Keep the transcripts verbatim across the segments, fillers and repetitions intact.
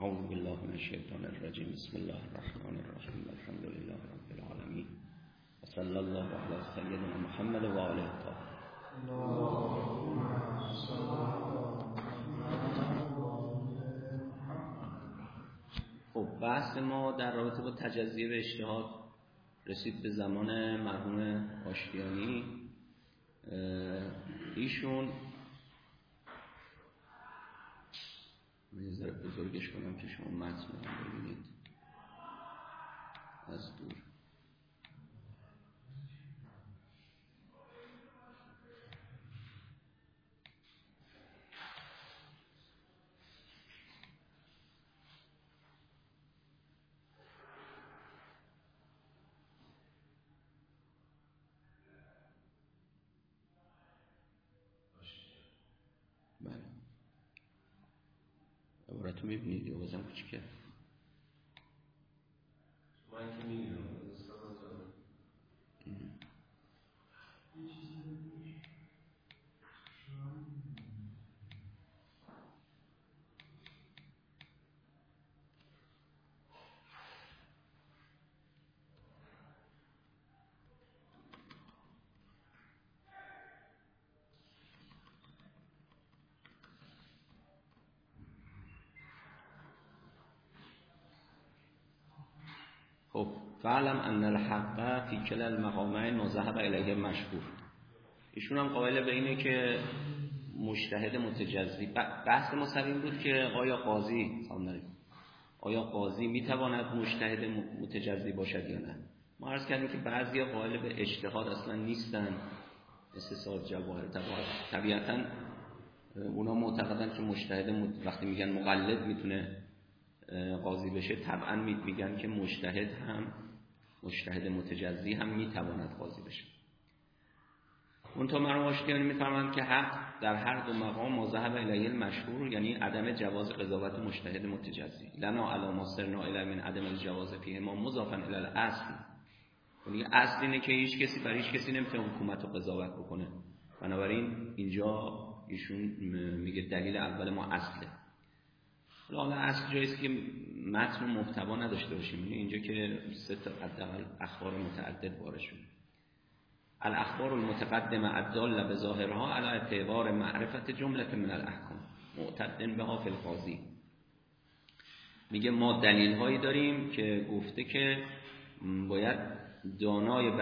اعوذ بالله من الشیطان الرجیم. بسم الله الرحمن الرحیم. الحمد لله رب العالمین و صلی الله علی سیدنا محمد و آله الطاهرین. خب بحث ما در رابطه با تجزیه به اجتهاد رسید به زمان مرحوم آشتیانی. ایشون یه ذره بزرگش کنم که شما متن رو ببینید از دور. عبارت رو میبینید یا بازم کوچیکه؟ من که میبینم خب فعلم ان الحق فی کلا المقامین ما ذهب الیه مشهور. ایشون هم قائل به اینه که مجتهد متجزی. بحث ما سر این بود که آیا قاضی آیا قاضی میتواند مجتهد متجزی باشد یا نه. ما عرض کردیم که بعضیا قائل به اجتهاد اصلا نیستن، مثل صاحب جواهر. طبیعتا اونا معتقدن که مجتهد مت... وقتی میگن مقلد میتونه قاضی بشه، طبعا میگن که مجتهد هم مجتهد متجزی هم میتواند قاضی بشه. اون تا مرحوم آشتیانی میفرمایند که حق در هر دو مقام ما ذهب الیه المشهور، یعنی عدم جواز قضاوت مجتهد متجزی. لنا علی ما سرنا الی من عدم الجواز فیه ما مضافا الی الاصل. یعنی اصل اینه که هیچ کسی برای هیچ کسی نمیتونه حکومت رو قضاوت بکنه. بنابراین اینجا ایشون میگه دلیل اول ما اصله. حالا اصل جاییست که متن و محتوا نداشته باشیم. اینجا که سه تا حداقل اخبار متعدد وارد شده. الاخبار المتقدمه الداله بظاهرها علی اعتبار معرفت جمله من الاحکام معتدن بها فی القاضی. میگه ما دلیل هایی داریم که گفته که باید دانای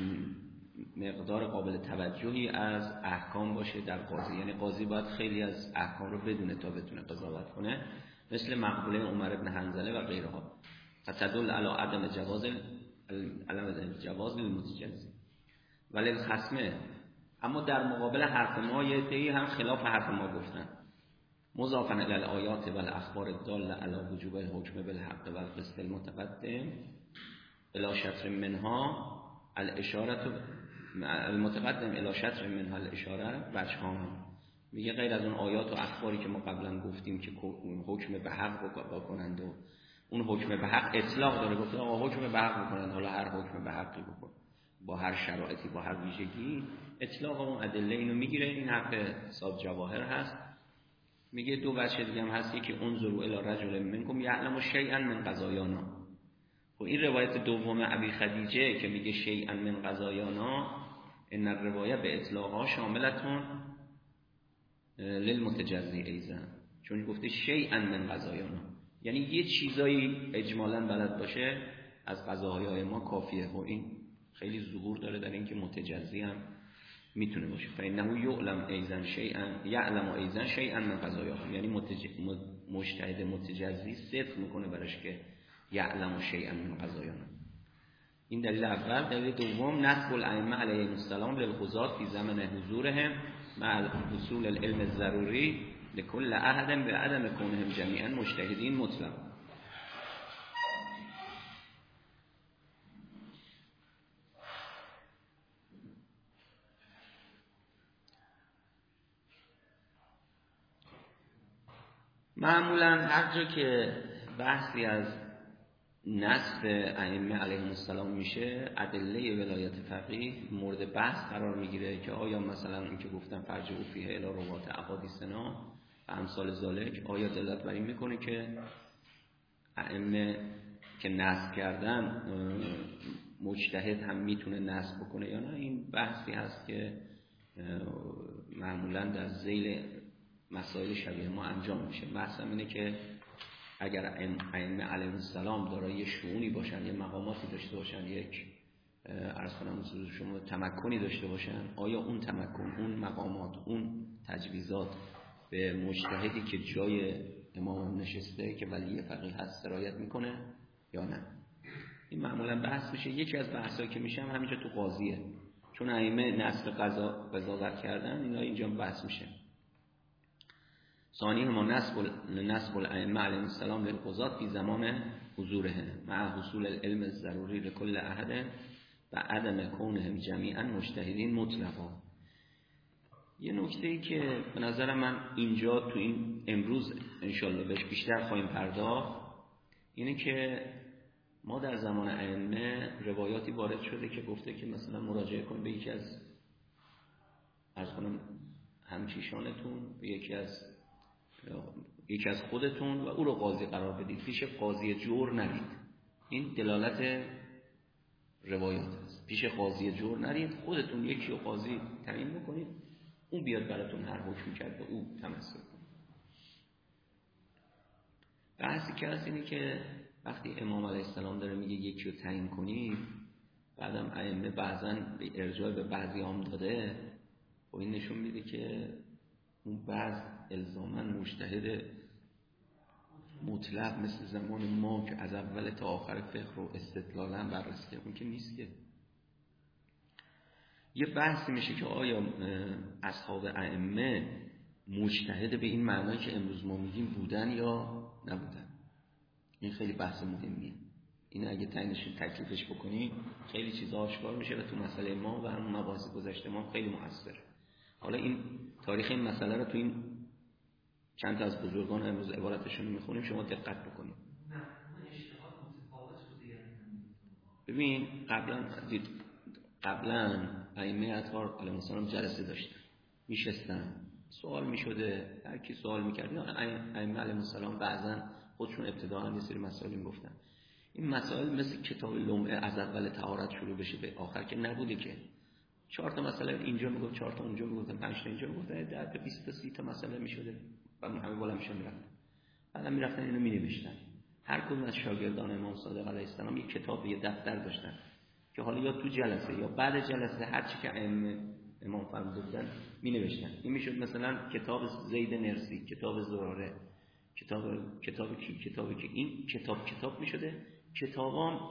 مقدار قابل توجهی از احکام باشه در قاضی. یعنی قاضی باید خیلی از احکام رو بدونه تا بتونه قضاوت کنه، مثل مقبوله عمر بن حنظله و غیرها. فتدل علی عدم جواز علامت جواز للمتجزی ولی الخصمه. اما در مقابل حرف ما یه عده‌ای هم خلاف حرف ما گفتن. مضافا الی الآیات و الاخبار الداله علی وجوب الحکم بالحق و القسط المتقدم الی شطر منها الاشاره المتقدم الی شطر منها الاشاره وجهان. میگه غیر از اون آیات و اخباری که ما قبلا گفتیم که حکم به حق بکنند و اون حکم به حق اطلاق داره، گفته آقا حکم به حق بکنند، حالا هر حکم به حقی بکن با هر شرایطی با هر ویژگی. اطلاق اون ادله اینو میگیره. این حق صاحب جواهر هست. میگه دو بچه دیگه هم هست که انظروا الی رجل منکم یعلم شیئا من قضایانا. و این روایت دوم ابی خدیجه که میگه شیئا من قضایانا، این روایه به اطلاقها شاملتون للمتجزی ایضا، چون گفته شیئا من قضایانا، یعنی یه چیزایی اجمالاً بلد باشه از قضاهای ما کافیه. و این خیلی ظهور داره در اینکه متجزی هم میتونه باشه. فانه یعلم ایضا شیئا یعلم ایضا شیئا من قضایاهم، یعنی مجتهد متجزی صدق میکنه براش که یعلم شیئا من قضایانا. این دلیل اول. دلیل دوم نسب الائمه علیهم السلام للقضاة فی زمن حضورهم مع حصول العلم الضروری لكل احد بعدم كونهم جمیعا مجتهدین مطلق. معمولا هر جا که بحثی از نسب ائمه علیهم السلام میشه، ادله ولایت فقیه مورد بحث قرار میگیره که آیا مثلا این که گفتم فرجعوا فیه الی روات احادیثنا و امثال ذالک، آیا دلالت بر این میکنه که ائمه که نسب کردن مجتهد هم میتونه نسب بکنه یا نه، این بحثی هست که معمولا در ذیل مسائل شبیه ما انجام میشه. بحث اینه که اگر ائمه علیهم السلام دارای شؤونی باشن، یه مقاماتی داشته باشن، یک عرض کنم حضور شما تمکنی داشته باشن، آیا اون تمکن، اون مقامات، اون تجویزات به مجتهدی که جای امام نشسته که ولی فقیه هست سرایت میکنه یا نه؟ این معمولا بحث میشه. یکی از بحثایی که میشه هم همینجا تو قاضیه، چون ائمه نسب قضا قضاوت کردن، اینا اینجا بحث میشه. ثانی ما نسب نسب الائمه علیهم السلام للقضاة فی زمان حضورهم مع حصول العلم الضروری لكل احد و عدم کونهم جمیعا مجتهدین مطلقا. یه نکته‌ای که به نظر من اینجا تو این امروز انشالله بهش بیشتر خواهیم پرداخت اینه که ما در زمان ائمه روایاتی وارد شده که گفته که مثلا مراجعه کنید به یکی از عرض کنم همکیشانتون، به یکی از یکی از خودتون و او رو قاضی قرار بدید، پیش قاضی جور نرید. این دلالت روایات است. پیش قاضی جور نرید، خودتون یکی رو قاضی تعیین بکنید، اون بیاد براتون هر حکمی کرد به او تمسک کنید. بحثی که هست اینه که وقتی امام علیه السلام داره میگه یکی رو تعیین کنید، بعدم ائمه بعضا به ارجاع به بعضی هم داده و این نشون میده که اون بعض الزاماً مجتهد مطلق مثل زمان ما که از اول تا آخر فقه رو استدلالاً بررسی کنه، اون که نیست. که یه بحثی میشه که آیا اصحاب ائمه مجتهد به این معنایی که امروز ما میگیم بودن یا نبودن. این خیلی بحث مهمیه. این اگه تعیینش تکلیفش بکنی خیلی چیزا آشکار میشه و تو مسئله ما و هم مباحث گذشته ما خیلی مؤثره. حالا این تاریخ این مسئله رو تو این چند تا از بزرگان امروز عبارتشون رو میخونیم، شما دقت بکنید. ببین قبلا دید قبلا ائمه اطهار علیهم السلام جلسه داشتن، میشستن، سوال میشده، هر کی سوال میکرد. ائمه علیهم السلام بعضا خودشون ابتداء یه سری مسائل میگفتن. این مسائل مثل کتاب لمعه از اول طهارت شروع بشه به آخر که نبوده که چهار تا مسئله اینجا میگفت، چهار تا اونجا میگفت، پنج تا اینجا میگفت، در تا بیست تا سی تا مسئله میشده و همه بالا میشن میرفتن. بعدا میرفتن اینو مینوشتن. هر کدوم از شاگردان امام صادق علیه السلام یک کتاب، یه دفتر داشتن که حالا یا تو جلسه یا بعد جلسه هر چی که ائمه امام فرموده بودن مینوشتن. این میشد مثلا کتاب زید نرسی، کتاب زراره، کتاب کتاب کی کتابی که این کتاب کتاب میشده. کتابام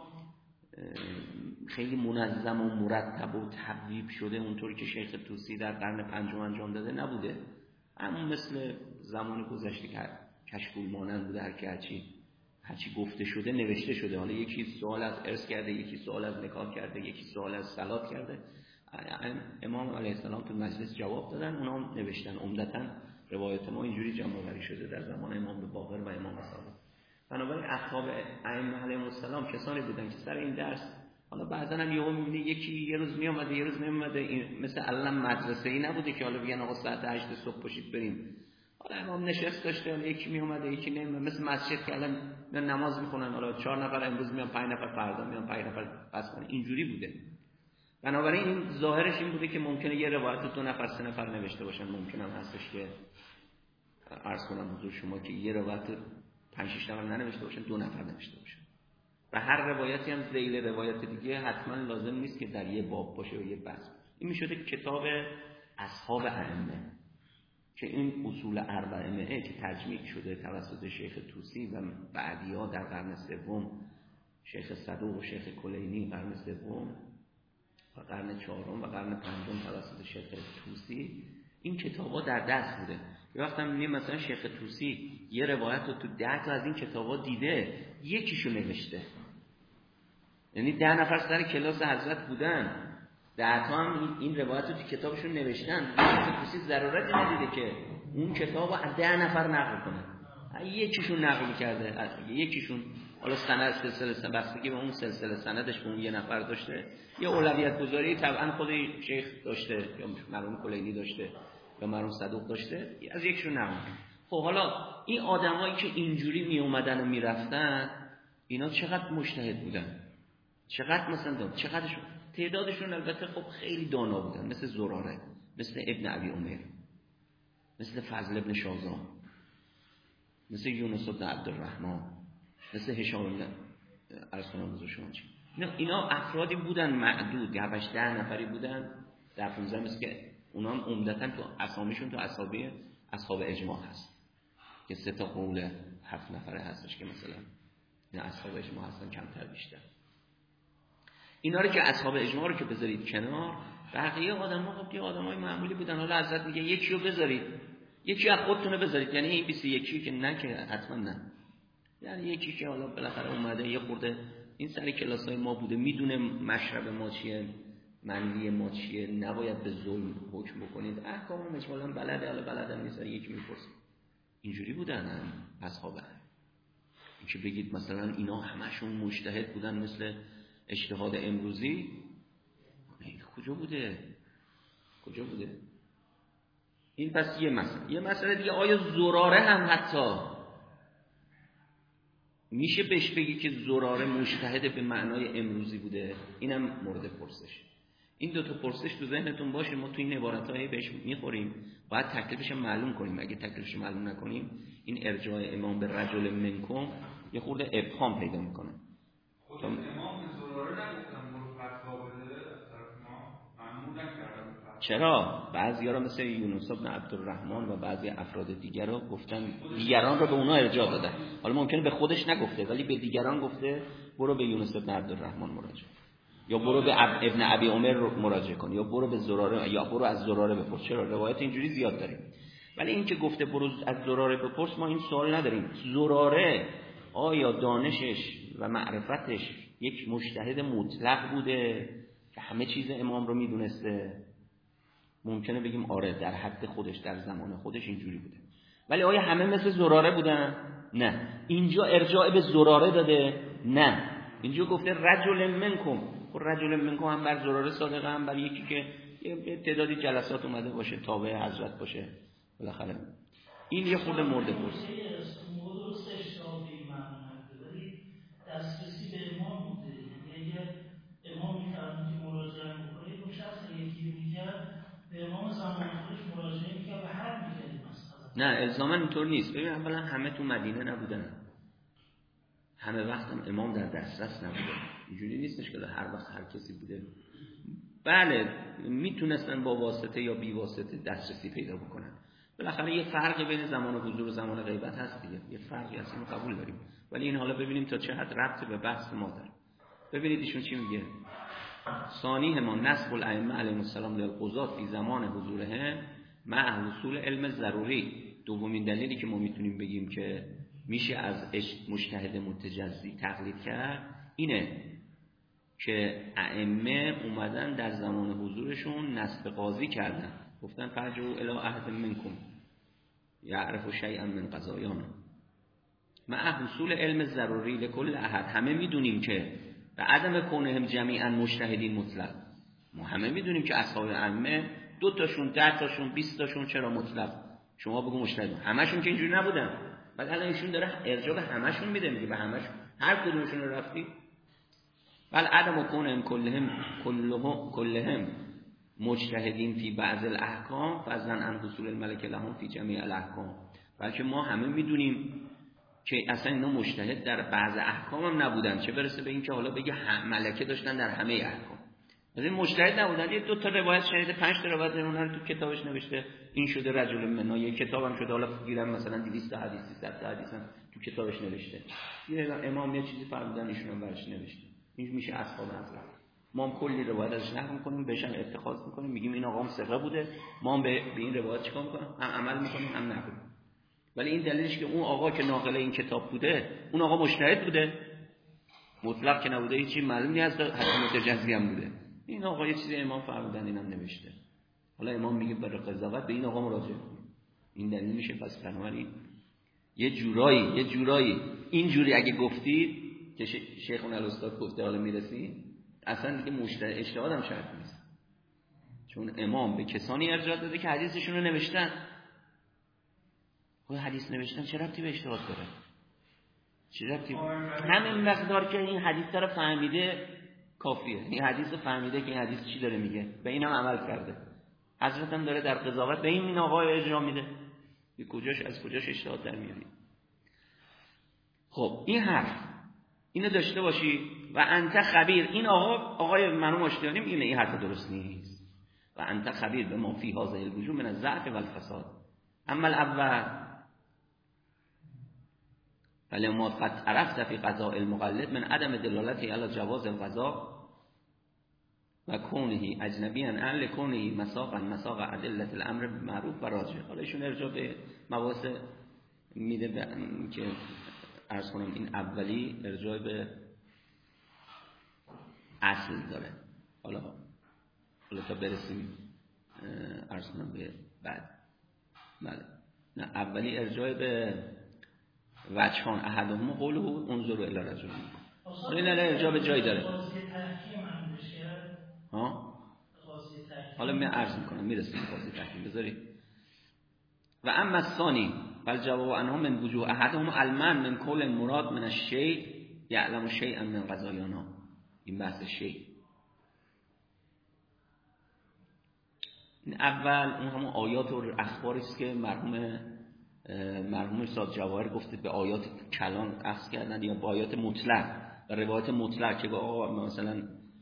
خیلی منظم و مرتب و تبویب شده اونطوری که شیخ طوسی در قرن پنجم انجام داده نبوده. همون مثل زمان گذشته که کشکول مانند بوده، هر کی هرچی هرچی گفته شده نوشته شده. حالا یکی سوال از ارث کرده، یکی سوال از نکاح کرده، یکی سوال از صلات کرده. امام علیه السلام تو مجلس جواب دادن، اونا هم نوشتن. عمدتاً روایت ما اینجوری جمع آوری شده در زمان امام باقر و امام صادق. بنابراین اصحاب ائمه علیهم السلام کسانی بودن که سر این درس، حالا بعضا هم یهو می‌بینی یکی یه روز میومده یه روز نمیومده، مثل علم مدرسه‌ای نبوده که حالا بگن آقا ساعت هشت صبح پاشید بریم. حالا امام نشست داشته، حالا یکی میومده یکی نمیومده، مثل مسجد که الان نماز میخونن، حالا چهار نفر امروز میان، پنج نفر فردا میان، پنج نفر پس کنن، اینجوری بوده. بنابراین این ظاهرش این بوده که ممکنه یه روایت دو نفر سه نفر نوشته باشن، ممکن هم هستش که عرض کنم حضور شما که یه روایت پنج شش نفر ننوشته باشن، دو نفر نوشته باشن. و هر روایتی هم ذیل روایت دیگه حتما لازم نیست که در یه باب باشه و یه بحث. این میشده کتاب اصحاب ائمه که این اصول اربعه که تجمیع شده توسط شیخ طوسی و بعدی‌ها در قرن سوم، شیخ صدوق و شیخ کلینی قرن سوم و قرن چهارم و قرن پنجم توسط شیخ طوسی، این کتابا در دست بوده. یه وقت هم میگه مثلا شیخ طوسی یه روایت رو تو ده تا از این کتابا دیده، یکیشو نوشته. یعنی ده نفر سر کلاس حضرت بودن، ده تا هم این روایت رو تو کتابشون نوشتن. شیخ طوسی ضرورتی ندیده که اون کتابو از ده نفر نقل کنه، یکیشون نقل کرده، یکیشون حالا سند سلسله سند بستگی به اون سلسله سندش به اون یه نفر داشته، یه اولویت گذاری طبعا خود شیخ داشته یا مرحوم کلینی داشته یا مرحوم صدوق داشته، از یکیشون نقل. خب حالا این آدمایی که اینجوری می اومدن و میرفتن اینا چقدر مجتهد بودن؟ چقدر مثلا داد؟ چقدرشون؟ تعدادشون البته خب خیلی دانا بودن، مثل زراره، مثل ابن ابی عمر، مثل فضل ابن شازان، مثل یونس بن عبدالرحمن، مثل هشام بن ارسلان بزرگشان. اینا اینا افرادی بودن معدود، هفتش ده نفری بودن در پانزده، مثل که اونا هم عمدتاً تو اسامیشون تو اصحابی اصحاب اجماع هست که سه تا قول هفت نفره هستش که مثلا این اصحاب اجماع هستن کمتر بیشتر. اینا رو که اصحاب اجماع رو که بذارید کنار، بقیه آدم‌ها خب یه آدمای معمولی بودن. حالا حضرت میگه یکی رو بذارید، یکی از خودتون رو بذارید، یعنی این بیست و یک که نه که حتما نه، یعنی یکی که حالا بالاخره اومده یه خورده این سر کلاسای ما بوده، میدونه مشرب ما چیه، منوی ما چیه، نباید به ظلم حکم بکنید، احکام اجمالاً بلده، حالا بلدم نیست یکی میپرسه. اینجوری بودن اصحاب. این که بگید مثلا اینا همشون مجتهد بودن مثل اجتهاد امروزی، کجا بوده؟ کجا بوده؟ این پس یه مسئله. یه مسئله دیگه، آیا زراره هم حتی میشه بهش بگی که زراره مجتهد به معنای امروزی بوده؟ اینم مورد پرسش. این دو تا پرسش تو ذهنتون باشه. ما تو این عبارت‌های بهش میخوریم، باید تکلیفش معلوم کنیم. اگه تکلیفش معلوم نکنیم این ارجاع امام به رجل منکم یه خورده ابهام پیدا میکنه. خود امام به زراره نگفتن برو فتوا بده از طرف ما، مأمور نکردن. چرا؟ بعضی‌ها مثل یونس بن عبدالرحمن و بعضی افراد دیگر رو گفتن، دیگران رو به اونا ارجاع دادن. حالا ممکنه به خودش نگفته ولی به دیگران گفته برو به یونس بن عبدالرحمن مراجعه، یا برو به ابن ابی عمر مراجعه کن، یا برو به زراره، یا برو از زراره بپرس. چرا؟ روایت اینجوری زیاد داریم. ولی این که گفته برو از زراره بپرس، ما این سوال نداریم. زراره آیا دانشش و معرفتش یک مجتهد مطلق بوده که همه چیز امام رو میدونسته؟ ممکنه بگیم آره در حد خودش در زمان خودش اینجوری بوده. ولی آیا همه مثل زراره بودن؟ نه. اینجا ارجاع به زراره داده؟ نه. اینجا گفته رجل منکم. خب رجل منکم هم بر زراره صادقه، هم بر یکی که یه تعدادی جلسات اومده باشه، تابع حضرت باشه بالاخره. این یه خورده مورد پرس. درست اشتباه به این معنی نبوده، ولی دسترسی به امام بوده. یعنی اگر امام می‌فرمود که مراجعه بکنید، اون شخص یکی می‌کرد به امام زمان خودش مراجعه می‌کرد و حل می‌کرد مسئله. نه الزاما اینطور نیست. ببین اولا همه تو مدینه نبودن، همه وقت هم امام در دسترس نبوده. اینجوری نیستش که هر وقت هر کسی بوده. بله میتونستن با واسطه یا بی واسطه دسترسی پیدا بکنن. بالاخره یه فرقی بین زمان حضور و زمان غیبت هست دیگه، یه فرقی هست، اینو قبول داریم. ولی این حالا ببینیم تا چه حد ربطی به بحث ما داره. ببینید ایشون چی میگه. ثانی ما نسب الائمه علیهم السلام للقضات فی زمان حضورهم مع حصول علم ضروری. دومین دلیلی که ما میتونیم بگیم که میشه از مجتهد متجزی تقلید کرد اینه که ائمه اومدن در زمان حضورشون نسب قاضی کردن، گفتن فرجعوا الی احد منکم یعرف شیئا من قضایانا مع حصول علم ضروری لکل احد. همه میدونیم که و عدم کونهم جمیعا مجتهدین مطلق. ما همه میدونیم که اصحاب ائمه دو تاشون، ده تاشون، بیست تاشون چرا مطلق؟ شما بگو مجتهد. همشون که اینجوری نبودن. بعد الان ایشون داره ارجاع به همشون میده، میگه به همشون، هر کدومشون رو رفتی. بل عدم کونهم کلهم کلهم کلهم مجتهدین فی بعض الاحکام فضلا عن حصول الملک لهم فی جمیع الاحکام. بلکه ما همه میدونیم که اصلا اینا مجتهد در بعض احکام هم نبودن، چه برسه به این که حالا بگه ملکه داشتن در همه احکام. از این مجتهد نبودن. یه دو تا روایت شنیده، پنج تا روایت اونها رو تو کتابش نوشته، این شده رجل منا، یه کتابم شده، حالا گیرم مثلا دویست تا حدیث، سیصد تا حدیث هم تو کتابش نوشته. یه امام یه چیزی فرمودن ایشون هم برش نوشته. این میشه اصحاب حضرت. ما هم کلی روایت ازش نقل می‌کنیم، بهش هم اتخاذ می‌کنیم، میگیم این آقام ثقه بوده، ما هم به این روایت چیکار می‌کنیم؟ هم عمل می‌کنیم هم نقل. ولی این دلیلش که اون آقا که ناقل این کتاب بوده، اون آقا مجتهد بوده، مطلق که نبوده، هیچی معلوم نیست، حتی متجزی هم بوده. این آقا یه چیزی امام فرمودن اینم نوشته. حالا امام میگه برای قضاوت به این آقا مراجعه کنید. این دلیل میشه. پس بنابراین یه جورایی یه جورایی این جوری اگه گفتید که شیخون الاستاد گفته حالا میرسید، اصلا دیگه مجتهد اجتهاد هم شرط نیست. چون امام به کسانی ارجاع داده که حدیثشون رو نوشتن. خب حدیث نوشتن چه ربطی به اجتهاد داره؟ چه ربطی؟ همین مقدار که این حدیث رو فهمیده کافیه. این حدیث رو فهمیده که این حدیث چی داره میگه، به اینم عمل کرده. حضرت هم داره در قضاوت به این آقای اجرا میده. به کجاش از کجاش اجتهاد در میاری؟ خب این حرف اینو داشته باشی. و انت خبیر، این آقا آقای مرحوم آشتیانی میگه این حرف درست نیست. و انت خبیر به ما فی هذا الوجوه من الضعف والفساد. اما الاول فلما قد عرفت في قضاء المقلد من عدم دلالته على جواز القضاء و کونه اجنبیاً اهل کونه مساقا مساق ادله الامر بالمعروف و راجع. حالا ایشون ارجاع به مباحث میده که عرض کنم این اولی ارجاع به اصل داره. حالا حالا تا برسیم عرض کنم به بعد. بله نه اولی ارجاع به وجهان احدهم قوله انظروا الی رجل. این نه ارجاع به جای داره. ها حالا من عرض میکنم میرسیم قاضی تحکیم بذاری. و اما الثانی فالجواب عنه من وجوه احدهم المن من کل المراد من الشیء یعلم شیئا من قضایانا. این بحث شیء. این اول اون همون آیات و اخباری است که مرحوم مرحوم استاد جواهر گفته به آیات کلان اخذ کردن یا با آیات مطلق و روایت مطلق که با آقا مثلا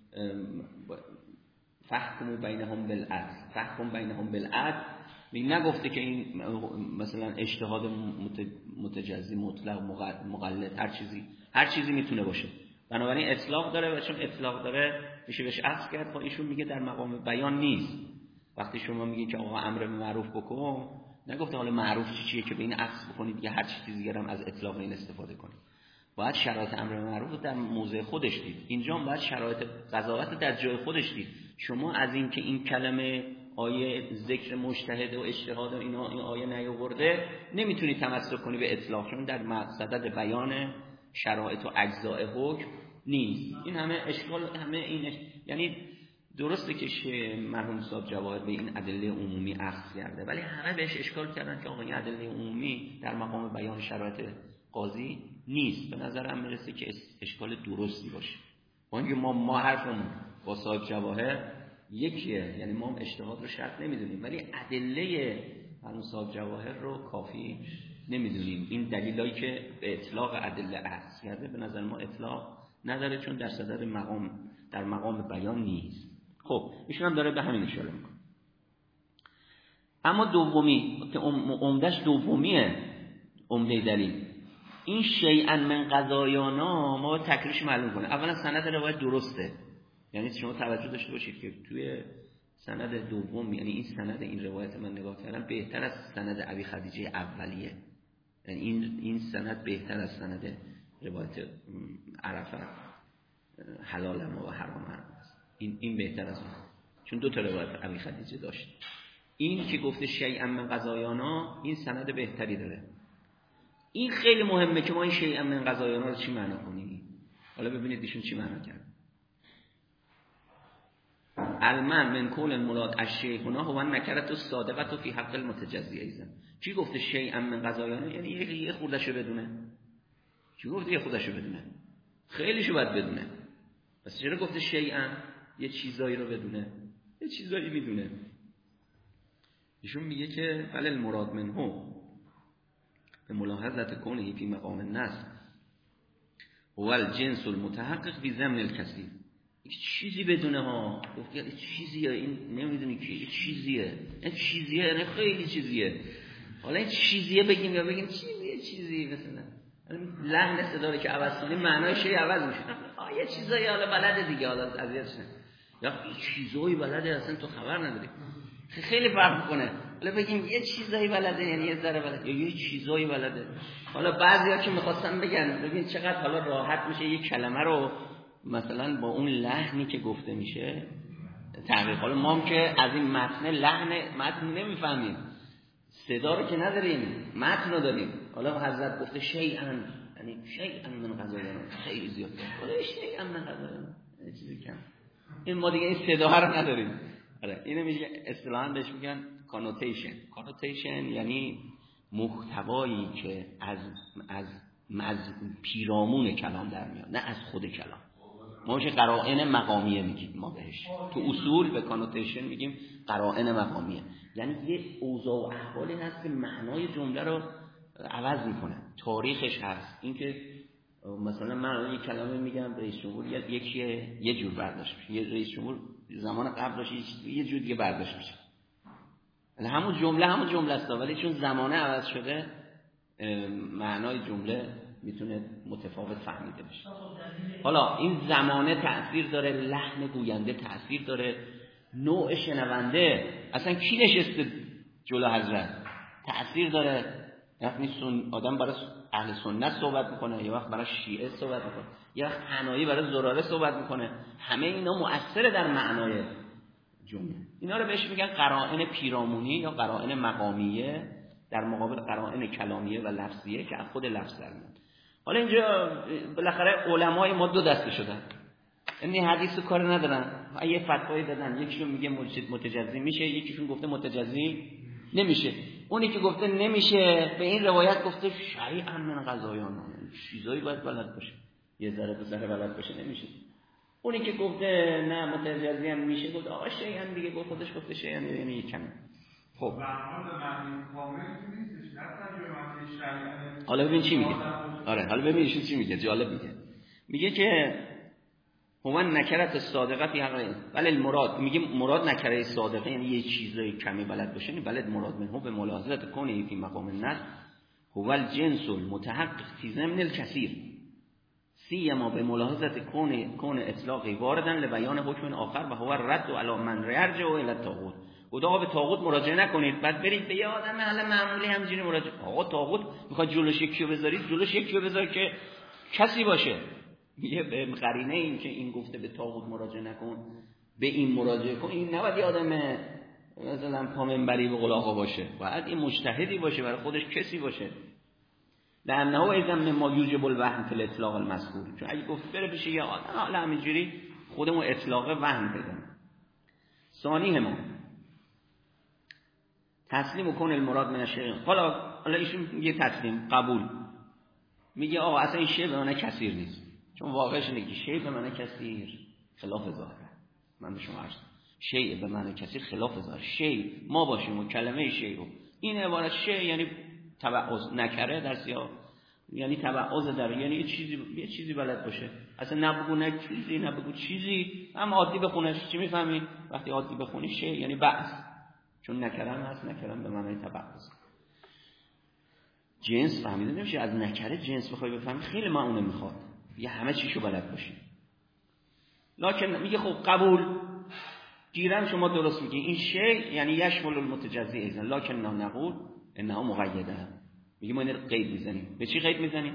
فحکم بینهم بالعدل فحکم بینهم بالعدل می نگفته که این مثلا اجتهاد متجزی مطلق مقلد هر چیزی هر چیزی میتونه باشه. بنابراین اطلاق داره و چون اطلاق داره میشه بهش اخذ کرد. با ایشون میگه در مقام بیان نیست. وقتی شما میگی که آقا امر معروف بکن نگفته حالا معروف چی چیه که به این اخذ بکنید دیگه هر چیزی دیگه هم از اطلاق این استفاده کنید. باید شرایط امر معروف رو در موضع خودش دید. اینجا هم باید شرایط قضاوت در جای خودش دید. شما از این که این کلمه آیه ذکر مجتهد و اجتهاد و اینا این آیه نیاورده نمیتونی تمسک کنی به اطلاق، چون در صدد بیان شرایط و اجزاء حکم نیست. این همه اشکال همه این اش... یعنی درسته که مرحوم صاحب جواهر به این ادله عمومی اخذ کرده ولی همه بهش اشکال کردن که آقا این ادله عمومی در مقام بیان شرایط قاضی نیست. به نظرم میرسه که اشکال درستی باشه. با اینکه ما ما حرفمون با صاحب جواهر یکیه، یعنی ما هم اجتهاد رو شرط نمیدونیم ولی ادله مرحوم صاحب جواهر رو کافی نمیدونیم. این دلیلایی که به اطلاق ادله اخذ کرده به نظر ما اطلاق نداره چون در صدد مقام در مقام بیان نیست. خب ایشون هم داره به همین اشاره میکنه. اما دومی که عمدش دومیه عمده دلیل این شیئا من قضایانا ما تکریرش معلوم کنه. اولا سند روایت درسته، یعنی شما توجه داشته باشید که توی سند دوم یعنی این سند این روایت من نگاه کردم بهتر از سند ابی خدیجه اولیه. یعنی این این سند بهتر از سند روایت عرفه حلال و حرام است. این این بهتر از اون چون دو تا روایت ابی خدیجه داشت. این که گفته شیئا من قضایانا این سند بهتری داره. این خیلی مهمه که ما این شیئا من قضایانا رو چی معنا کنیم. حالا ببینید ایشون چی معنا کرد. المن من کل المراد الشیء هنا هو النکرة الصادقة فی حق المتجزی ایضا. چی گفته شیئا من قضایانا یعنی یه خوردهشو بدونه. چی گفته یه خودشو بدونه؟ خیلیشو باید بدونه. پس چرا گفته شیئا یه چیزایی رو بدونه؟ یه چیزایی میدونه. ایشون میگه که بل المراد منه به ملاحظت کونه فی مقام النص هو الجنس المتحقق فی ضمن الکثیر. یک چیزی بدونه ها. گفت یه چیزیه این نمیدونی که یه چیزیه. این چیزیه نه خیلی چیزیه. حالا این چیزیه بگیم یا بگیم چیزیه چیزی مثلا لحن صدا که عوض کنیم معنای شی عوض میشه. آ یه چیزایی حالا بلده دیگه حالا اذیت شد. یا چیزایی بلده اصلا تو خبر نداری. خیلی فرق میکنه. حالا بگیم یه چیزایی بلده یعنی یه ذره بلده یا یه چیزایی بلده. حالا بعضیا که می‌خواستن بگن ببین چقدر حالا راحت میشه یک کلمه رو مثلا با اون لحنی که گفته میشه تغییر. حالا ما هم که از این متن لحن متن نمیفهمیم. صدا رو که نداریم متن رو داریم. حالا حضرت گفته شیئا یعنی شیئا من قضایانا خیلی زیاد. حالا شیئا من قضایانا چیزی کم. این ما دیگه این صدا رو نداریم. آره اینو میگه اصطلاحاً بهش میگن کانوتیشن. کانوتیشن یعنی محتوایی که از از از پیرامون کلام در میاد، نه از خود کلام. ما چه قرائن مقامیه میگیم ما بهش، تو اصول به کانوتیشن میگیم قرائن مقامیه، یعنی یه اوضاع و احوالی هست که معنای جمله رو عوض میکنه. تاریخش هست، اینکه مثلا من یک کلمه میگم رئیس جمهور یکی یه جور برداشت میشه، یه رئیس جمهور زمان قبلش یه جور دیگه برداشت میشه، همون جمله همون جمله است، ولی چون زمانه عوض شده معنای جمله میتونه متفاوت فهمیده بشه. حالا این زمانه تأثیر داره، لحن گوینده تأثیر داره، نوع شنونده، اصلا کی نشسته جلو حضرت تأثیر داره. یعنی سن آدم برای اهل سنت صحبت میکنه، یه وقت برای شیعه صحبت میکنه، یه وقت حنایی برای زراره صحبت میکنه، همه اینا مؤثره در معنای جمله. اینا رو بهش میگن قرائن پیرامونی یا قرائن مقامیه در مقابل قرائن کلامیه و لفظیه که از خود لفظ در میاد. حالا اینجا بالاخره علمای ما دو دسته شدن، یعنی حدیث کار ندارن، یه فتوایی دادن، یکیشون میگه متجزی میشه، یکیشون گفته متجزی نمیشه. اونی که گفته نمیشه به این روایت گفته شریعا من قضایان، چیزایی باید بلد باشه، یه ذره به ذره بلد باشه نمیشه. اونی که گفته نه متجزی هم میشه گفت آقا شیء هم دیگه گفت، خودش گفته شیء هم یعنی یک کمی. خب حالا ببین چی میگه. آره حالا ببین چی میگه، جالب میگه. میگه که هو نکرت صادقه فی حق، ولی المراد میگه مراد نکره صادقه یعنی یه چیزای کمی بلد باشه، یعنی بلد مراد منه به ملاحظه کنه فی مقام النص هو الجنس المتحقق فی ضمن الکثیر سیما به ملاحظه کون کون اطلاقی واردن لبیان حکم آخر و هو رد علی من یرجع الی الطاغوت. آقا به طاغوت مراجعه نکنید، بعد برید به یه آدم حالا معمولی همینجوری مراجعه. آقا طاغوت میخواد جلوش یکیو بذارید، جلوش یکیو بذار که کسی باشه. یه به قرینه این که این گفته به طاغوت مراجعه نکن، به این مراجعه کن، این نباید یه آدم مثلا پا منبری به قول آقا باشه، باید این مجتهدی باشه، برای خودش کسی باشه. لانه اذا مما یوجب الوهم فی الاطلاق المذکور، چون اگه گفت بره بشه یه آدم حالا همینجوری خودمون اطلاق وهم پیدا کنیم. ثانی ما تسلیم کن المراد من الشیء. حالا حالا ایشون میگه تسلیم قبول، میگه آقا اصلا این شیء به معنی کثیر نیست، چون واقعش اینه که شیء به معنی کثیر خلاف ظاهره. من به شما عرض شیء به معنی کثیر خلاف ظاهر، شیء ما باشیم و کلمه شیء رو این عبارت شیء یعنی تبعض نکره در سیاق، یعنی تبعض در یعنی یه چیزی یه چیزی بلد باشه، اصلا نبگو نه چیزی نبگو چیزی، اما عادی بخونش. چی میفهمی وقتی عادی بخونی شیء یعنی بعض، چون نکرم هست، نکرم به معنی تبعض. جنس فهمیده نمیشه، از نکره جنس بخوای بفهمی خیلی معونه میخواد، یه همه چیشو بلد باشی. لکن میگه خب قبول گیرم شما درست میگی این شیء یعنی یشمل المتجزی ایزن، لکن نه نقول انها مقیده. میگه ما این قید میزنیم. به چی قید میزنیم؟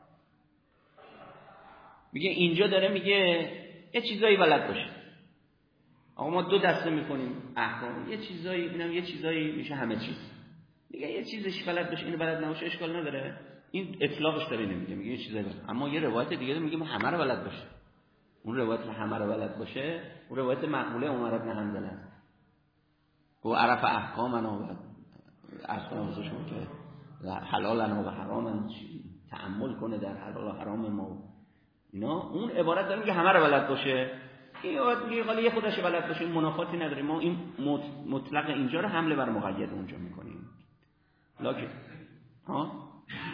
میگه اینجا داره میگه یه چیزایی بلد باشه. آقا ما دو دسته میکنیم احکام، یه چیزایی اینم یه چیزایی میشه همه چیز. میگه یه چیزش بلد باشه اینو بلد نباشه اشکال نداره، این اطلاقش داره نمیگه، میگه یه چیزایی بلد. اما یه روایت دیگه میگه ما همه رو بلد باشه. اون روایت همه رو بلد باشه اون روایت مقبوله عمر بن حنظله است. گفت عرف احکامنا و احکام ازشون که حلالنا و حرامن تأمل کنه در حلال و حرام ما. اینا اون عبارت داره میگه همه رو بلد باشه. این عبارت میگه حالا یه خودش بلد باشه، این منافاتی نداره. ما این مطلق اینجا رو حمله بر مقید اونجا میکنیم. لکن ها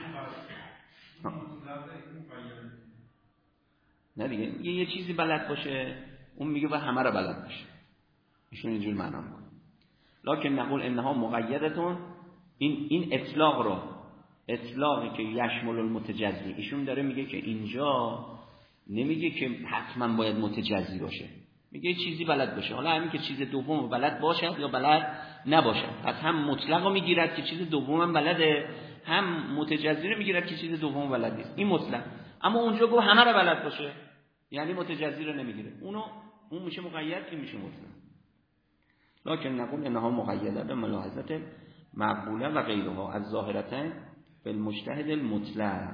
نه دیگه یه, یه چیزی بلد باشه، اون میگه و همه رو بلد باشه. ایشون اینجور معنا میکنه. لکن نقول انها مقیدتون، این این اطلاق رو اطلاقی که یشمل المتجزی، ایشون داره میگه که اینجا نمیگه که حتما باید متجزی باشه، میگه چیزی بلد باشه. حالا همین که چیز دوم بلد باشد یا بلد نباشد، پس هم مطلق رو میگیرد که چیز دوم هم بلده، هم متجزی رو میگیرد که چیز دوم بلد نیست. این مطلق. اما اونجا گفت همه رو بلد باشه یعنی متجزی رو نمیگیره، اونو اون میشه مقید، این میشه مطلق. لکن نقول انها مقیده به ملاحظه مقبوله و غیرها از ظاهرتین بالمجتهد المطلق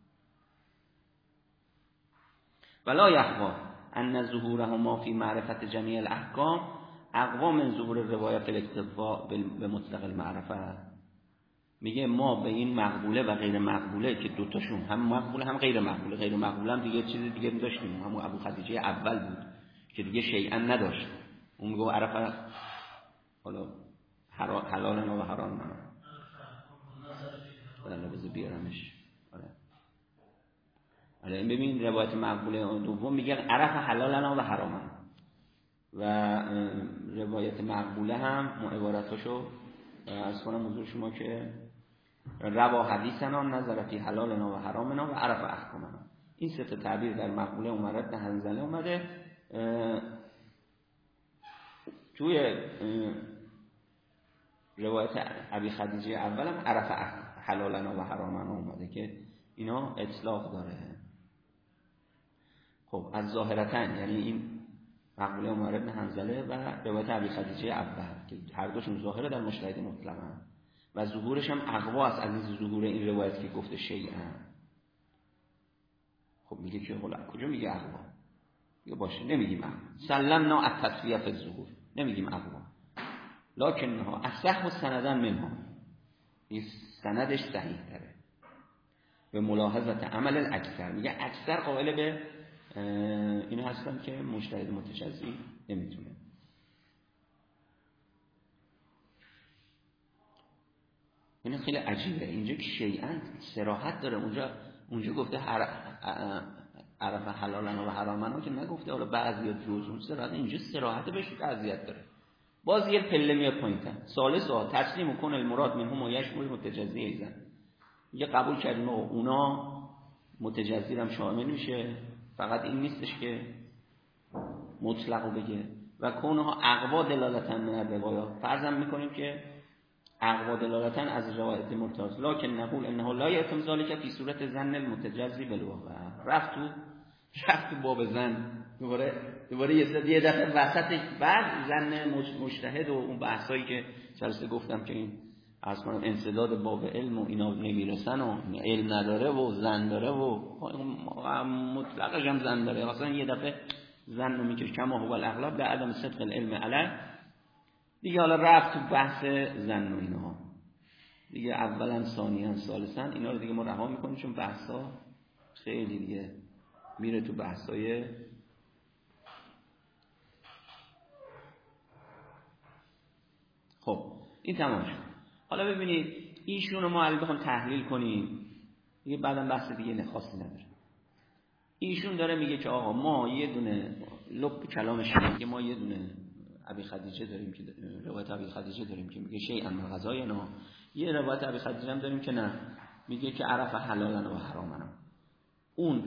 ولا یخفی ان ظهورهما فی معرفت جمیع الاحکام اقوا من ظهور روایت الاکتفاء به مطلق المعرفه. میگه ما به این مقبوله و غیر مقبوله که دوتاشون هم مقبوله هم غیر مقبوله، غیر مقبوله هم دیگه چیز دیگه داشتیم، همون ابو خدیجه اول بود که دیگه شیئا نداشت، اون میگه عرف حالا حلال نه و حرام نه. حالا بذار بیارمش. آره آره ببین روایت مقبوله دوم میگه عرف حلال نه و حرام، و روایت مقبوله هم عبارتاشو از کنم حضور شما که روا حدیثنا نظر فی حلالنا و حرامنا و عرف احکامنا. این سه تا تعبیر در مقبوله عمر بن حنظله اومده. توی روایت ابی خدیجه اولم عرف حلالنا و حرامنا اومده که اینا اطلاق داره. خب از ظاهرتن یعنی این مقبوله عمر بن حنظله و روایت ابی خدیجه اول که هر دوشون ظاهره در مجتهد مطلقاً و ظهورش هم اقوا است از این ظهور این روایت که گفته شیئا. خب میگه که حالا کجا میگه اقوا؟ میگه باشه نمیگیم اقوا، سلمنا التسویه فی الظهور، نمیگیم اقوا، لکنها اصح سندن منها، این سندش صحیح تره به ملاحظت عمل الاکثر. میگه اکثر قائل به اینو هستن که مجتهد متشذی نمیتونه. این خیلی عجیبه اینجا که شیئا صراحت داره، اونجا اونجا گفته عرف حلالنا و حرامنا که نگفته حالا بعضیا جزء صراحت، اینجا صراحت بهش اذیت داره. باز یه پله میاد پایین‌تر. ثالثا تسلیم کن المراد منهم و یشمل متجزی ایزن. یه قبول کردیم و اونا متجزی هم شامل میشه، فقط این نیستش که مطلقو بگه و کونها اقوا دلالتا من الروایات، فرضاً میکنیم که اقوا دلالتا از روایت مرتضی، لکن نقول انه لا یتم ذلک فی صورت ظن المتجزی بالواقع. رفت تو رفت تو باب زن دوباره دوباره یه دفعه وسط بعد زن مجتهد و اون بحثایی که جلسه گفتم که این از کنم انسداد باب علم و اینا نمیرسن و علم نداره و زن داره و مطلقش هم زن داره، مثلا یه دفعه زن رو میکشه کما هو الاغلب به عدم صدق العلم علیه دیگه. حالا رفت تو بحث زن و اینها دیگه، اولا ثانیا ثالثا اینا رو دیگه ما رها میکنیم چون بحثا خیلی دیگه میره تو بحثای خب این تمام شد. حالا ببینید ایشونو ما الان بخوام تحلیل کنیم دیگه بعدم بحث دیگه نخواستی نداره. ایشون داره میگه که آقا ما یه دونه لب کلامش میگه ما یه دونه ابی خدیجه داریم که روایت ابی خدیجه داریم که میگه شیئا من غذاینا، یه روایت ابی خدیجه هم داریم که نه میگه که عرف حلالنا و حرامنا. اون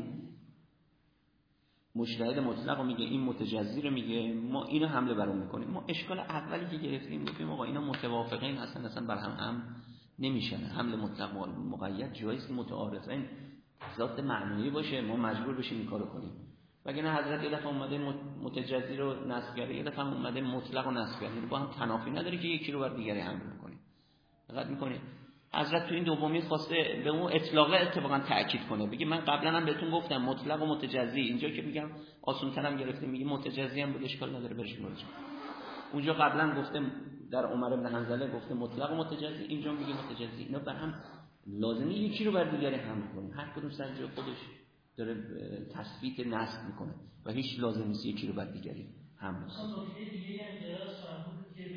مجتهد مطلق رو میگه، این متجزی رو میگه، ما اینو حمله بر اون میکنیم. ما اشکال اولی که گرفتیم گفتیم آقا اینا متوافقین هستن، اصلا بر هم هم نمیشن، حمل مطلق و مقید جایز متعارضین ذات معنوی باشه ما مجبور بشیم این کارو کنیم. وگرنه حضرت یه دفعه اومده متجزی رو نسخ کرده، یه دفعه اومده مطلق رو نسخ کرده، با هم تنافی نداره که یکی رو بر دیگری حمل میکنیم. دقت میکنید حضرت تو این دومی خواسته به اون اطلاق اتفاقا تاکید کنه، بگه من قبلا هم بهتون گفتم مطلق و متجزی، اینجا که میگم آسان‌ترم گرفته میگه متجزی هم بود اشکال نداره برش مراجعه. اونجا قبلا گفته در عمر بن حنظله گفته مطلق و متجزی، اینجا میگه متجزی. اینا بر هم لازمه یکی رو بر دیگری حمل کنیم، هر کدوم سر جای خودش داره تثبیت نسخ میکنه و هیچ لازم نیست یکی رو بر دیگری حمل کنه. نکته دیگه هم که از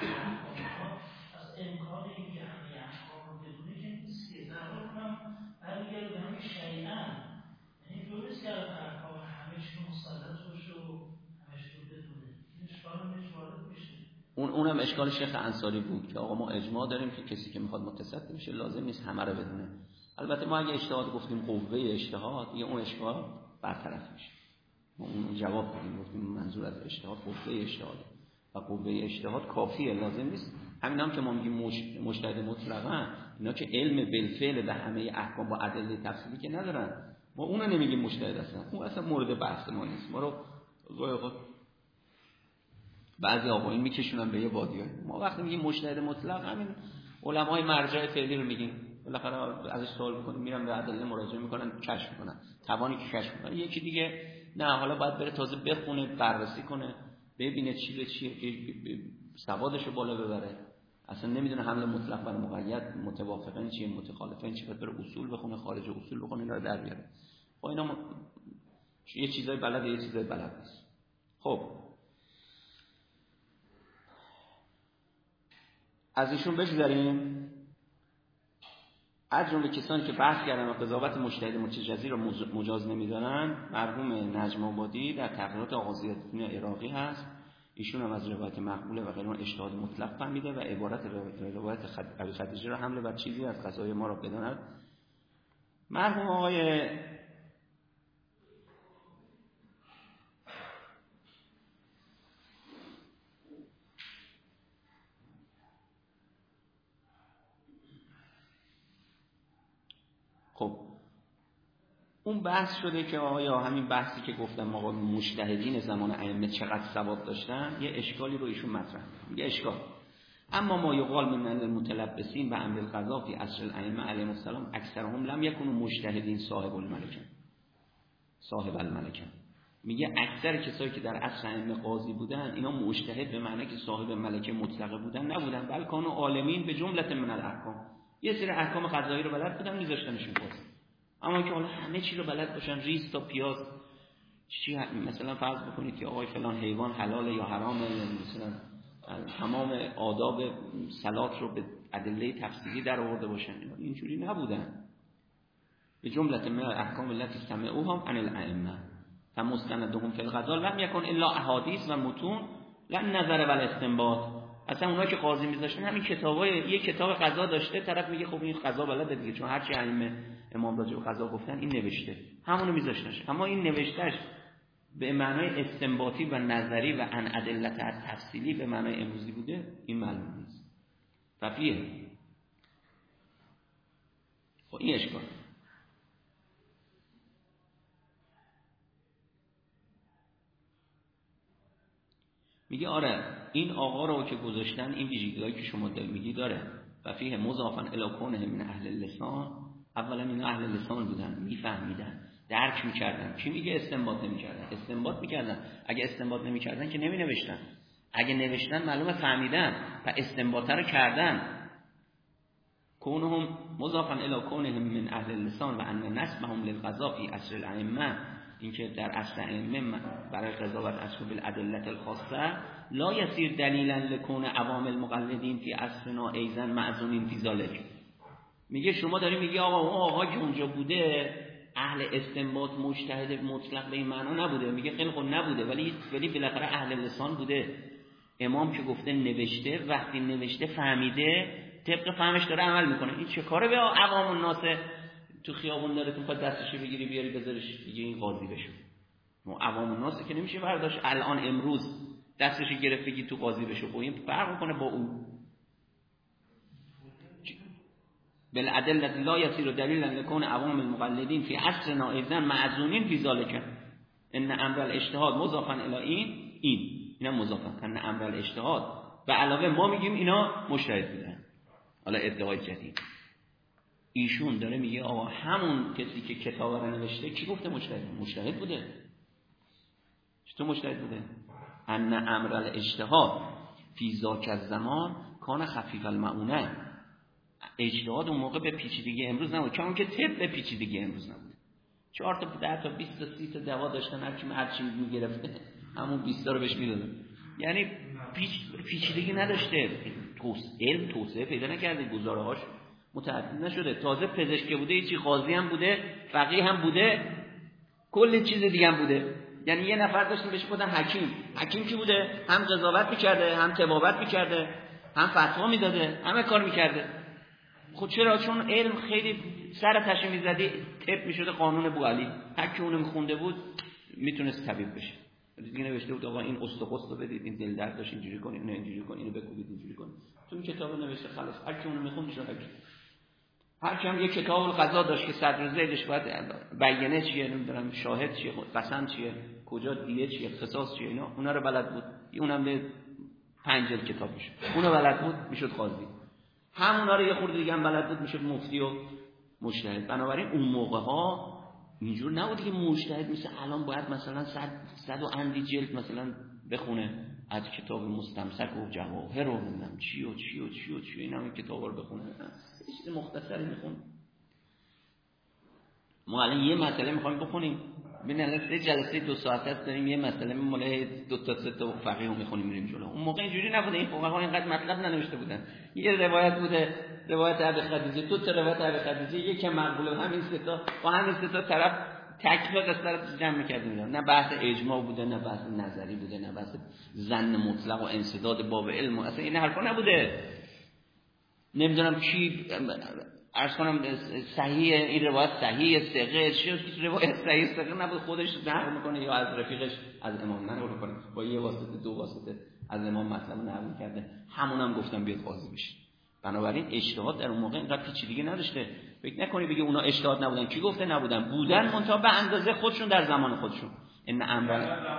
امکان این که همه احکام رو بدونه که نیست که در واقع کنم برمیگرده به همین شیئا، یعنی درست که از احکام همه‌شون مسلط باشه و همه‌شون بدونه، این اشکال هم بهش وارد میشه. اون اونم اشکال شیخ انصاری بود که آقا ما اجماع داریم که کسی که میخواد متصدی بشه لازم نیست همه رو بدونه. البته ما اگه اجتهاد گفتیم قوه اجتهاد یه اون اشکال برطرف میشه، ما اون جواب دادیم گفتیم منظور از اجتهاد قوه اجتهاد و قوه اجتهاد کافیه، لازم نیست. همین هم که ما میگیم مجتهد مطلقاً اینا که علم بالفعل به همه احکام با ادله تفصیلی که ندارن، ما اونو نمیگیم مجتهد اصلا، اون اصلا مورد بحث ما نیست. ما رو گاهی بعضی آقایون میکشونن به یه وادیای، ما وقتی میگیم مجتهد مطلق همین علمای مرجع فعلی رو میگیم، بالاخره ازش سوال میکنیم میرن به ادله مراجعه میکنن کشف میکنن توانی که کشف میکنن. یکی دیگه نه حالا باید بره تازه بخونه بررسی کنه ببینه چی به چیه که سوادشو بالا ببره، اصلا نمیدونه حمل مطلق بر مقید متوافقن چیه متخالفن چیه، بره اصول بخونه، خارج اصول بخونه، اینا رو در بیاره. خب اینا م... یه چیزای بلده یه چیزای بلد نیست. خب از ایشون بگذاریم. از جمله کسانی که بحث کردن و قضاوت مجتهد متجزی رو مجاز نمیدارن مرحوم نجم آبادی در تقریرات آغازی‌الدین عراقی هست. ایشون هم از روایت مقبوله و غیرون اجتهاد مطلق فهمیده و عبارت روایت ابی خدیجه را حمل بر چیزی از قضای ما را بداند. مرحوم آقای خب اون بحث شده که آیا همین بحثی که گفتم آقا مجتهدین زمان ائمه چقدر ثواب داشتن، یه اشکالی رو ایشون مطرح کرد. یه اشکال اما ما یقال من المتلبسین و امر القضا فی عصر الائمه علیهم السلام اکثرهم لم یکونوا مجتهدین صاحب الملکه صاحب الملکه. میگه اکثر کسایی که در عصر ائمه قاضی بودن اینا مجتهد به معنی که صاحب ملکه مطلقه بودن نبودن، بلکه کانوا عالمین به جمله من الاحکام، یه سری احکام قضایی رو بلد بودن میذاشتنشون قاضی. اما که حالا همه چی رو بلد باشن، ریز تا پیاز چی مثلا فرض بکنید که آقای فلان حیوان حلاله یا حرامه، مثلا تمام آداب صلات رو به ادله تفصیلی در آورده باشن، اینجوری نبودن. به جمله من احکام التي سمعوها عن الائمه فمستندهم فی القضاء لم یکن الا احادیث و متون لا نظر و استنباط. اصلا اونها که قاضی میذاشتن همین کتابای یه کتاب قضا داشته، طرف میگه خب این قضا بلده دیگه، چون هر چی ائمه امام راجع به قضا گفتن این نوشته، همونو میذاشتنش. اما این نوشتهش به معنای استنباطی و نظری و عن ادله تفصیلی به معنای امروزی بوده، این معلوم نیست. فقیه خب این اشکال. میگه آره این آقا رو که گذاشتن این ویژگی‌هایی که شما دل میگی داره. و فیه مضافا الی کونه من اهل اللسان، اولا این اهل لسان بودن، میفهمیدن، درک میکردن. چی میگه؟ استنباط نمیکردن. استنباط میکردن. اگه استنباط نمیکردن که نمی نوشتن. اگه نوشتن معلومه فهمیدن و استنباط رو کردن. کونهم مضافا الی کونهم من اهل اللسان و ان نسبهم للقضاء فی عصر الائمه، اینکه در عصر ائمه برای قضاوت اصل بالادله الخاصه لا یصیر دلیلا لکون عوام المقلدین فی عصرنا ایضا معذونین فی ذلک. میگه شما داری میگی آقا اون آقا که اونجا بوده اهل استنباط مجتهد مطلق به این معنا نبوده. میگه خیلی خب نبوده، ولی ولی بالاخره اهل لسان بوده. امام که گفته نوشته، وقتی نوشته فهمیده، طبق فهمش داره عمل میکنه. این چه کاره به عوام الناس تو خیابون داره تو خود دستش بگیری بیاری بذارش دیگه این قاضی بشه؟ ما عوام الناس که نمیشه برداشت الان امروز دستش گرفت بگی تو قاضی بشه. خب این فرق کنه با اون. بالعدله لا یصیر دلیلا لکون عوام المقلدین فی عصرنا ایضا معذونین فی ذلک ان امر الاجتهاد مضافا الی این این اینا مضافا ان امر الاجتهاد و علاوه ما میگیم اینا مجتهد بودن. حالا ادعای جدید ایشون داره میگه آقا همون کسی که کتاب رو نوشته کی گفته مجتهد؟ مجتهد بوده. چطور مجتهد بوده؟ ان امر الاجتهاد فی ذاک الزمان کان خفیف المعونه. اجتهاد اون موقع به پیچیدگی امروز نبود، چون که طب به پیچیدگی امروز نبود. چهار تا ده تا بیست تا سی تا دوا داشتن، هر کی هر چی میگرفته همون بیست تا رو بهش میدادن. یعنی پیچ پیچیدگی نداشته. توس علم توسعه پیدا نکرده، گزاره‌هاش متعدد نشده. تازه پزشک بوده، هیچی قاضی هم بوده، فقیه هم بوده، کلی چیز دیگه هم بوده. یعنی یه نفر داشتیم بهش گفتن حکیم. حکیم کی بوده؟ هم قضاوت می‌کرده، هم طبابت می‌کرده، هم فتوا میداده، همه کار می‌کرده. خود چرا؟ چون علم خیلی سر تشه میزدی طب میشده قانون بوعلی. هر کی اونو میخونده بود میتونست طبیب بشه. دیگه نوشته بود آقا این استخوست رو بدید، این دل درد داشت اینجوری کنید، اینو اینجوری کنید، اینو بکوبید اینجوری کنید. تو این کتابو نوشته خلاص هر کی اونو میخوند میشد حکیم. هر کی هم یک کتاب القضا داشت که صدر ذیلش باید بیانه چیه، نمیدونم شاهد چیه، قسم چیه، کجا دیه چیه، قصاص چیه، اینا اونا رو بلد بود. اونم به پنج جلد کتاب میشد. اونو بلد بود میشد قاضی. همونا رو یه خورده دیگه هم بلد بود میشد مفتی و مجتهد. بنابراین اون موقع ها اینجور نبود که مجتهد مثل الان باید مثلا صد صد و اندی جلد مثلا بخونه. از کتاب مستمسک و جواهر رو نمیدونم چی و چی و چی و چی، این هم کتاب رو بخونه، یه چیز مختصری میخونه. ما الان یه مسئله میخوایم بخونیم، ببین الان سه جلسه دو ساعته است داریم یه مسئله مال دو تا سه تا فقیه رو میخونیم میریم جلو. اون موقع اینجوری نبوده، این فقها اینقدر مطلب ننوشته بودن. یه روایت بوده، روایت ابی خدیجه، دو تا روایت ابی خدیجه، یک مقبوله، همین سه تا با همین سه تا طرف تکلیف قصه رو جمع می‌کردیم. نه بحث اجماع بوده، نه بحث نظری بوده، نه بحث ظن مطلق و انسداد باب علم، اصلا این حرفا نبوده. نمیدونم کی عرض کنم صحیح این روایت صحیح ثقه چه روایت صحیح ثقه نبود، خودش نقل میکنه یا از رفیقش از امام نقل میکنه، با یه واسطه دو واسطه از امام مطلب نقل کرده، همونم گفتم بیاد قاضی بشه. بنابراین اجتهاد در اون موقع اینقدر پیچیدگی نداشته. فکر نکنی بگی اونا اجتهاد نبودن، کی گفته نبودن؟ بودن، منتها به اندازه خودشون در زمان خودشون. ان امر